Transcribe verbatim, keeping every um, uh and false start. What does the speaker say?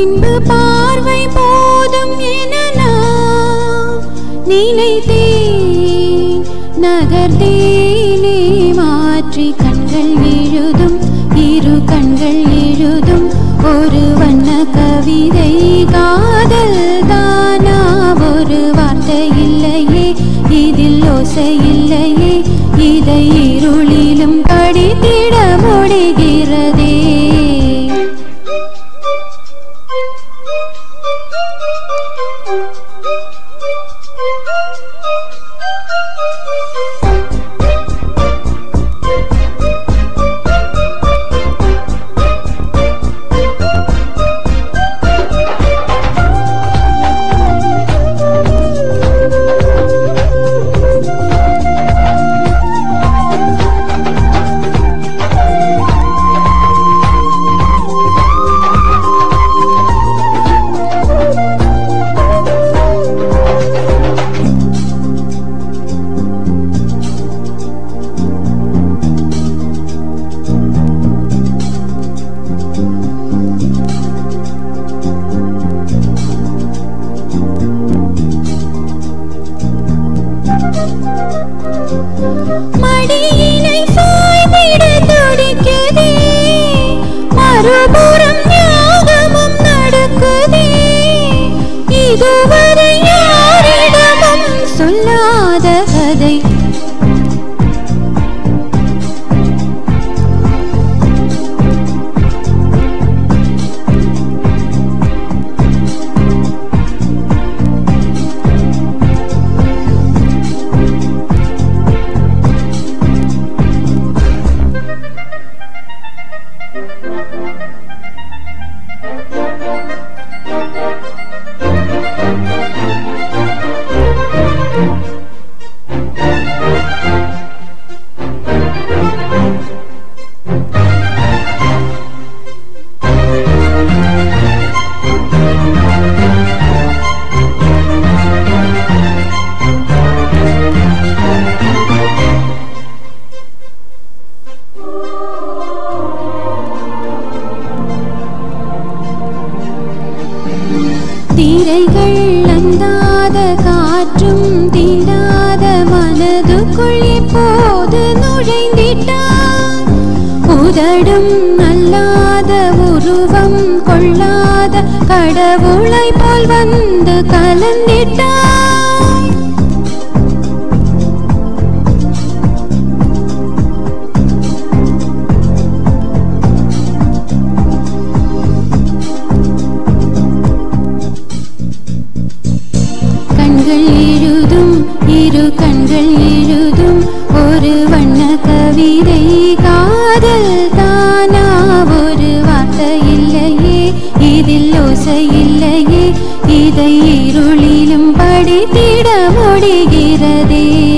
பின்பு பார்வை போதும் என நான் நினைத்தேன். நகர்ந்தேனே மாற்றி கண்கள் எழுதும் இரு கண்கள் எழுதும் ஒரு வண்ண கவிதை. காதல் தானா ஒரு வார்த்தை இல்லையே, இதில் ஓசை இல்லையே, இதை இருளிலும் படித்திட முடிகிறதே. மடியினை சாய்ந்திட துடிக்குதே, மறுபுறம் ஞாபகம் நடக்குதே. இதுவரை யாரிடமும் சொல்லாத கதை. திரைகள் அந்தாத காற்றும் தீண்டாத மனதுக்குள் எப்போது நுழைந்திட்டான். உதடும் அல்லாத உருவம் கொள்ளாத கடவுளை போல் வந்து கலந்திட்டான். கண்கள் எழுதும் இரு கண்கள் எழுதும் ஒரு வண்ண கவிதை. காதல் தானா ஒரு வார்த்தை இல்லையே, இதில் ஓசை இல்லையே, இதை இருளிலும் படித்திட முடிகிறதே.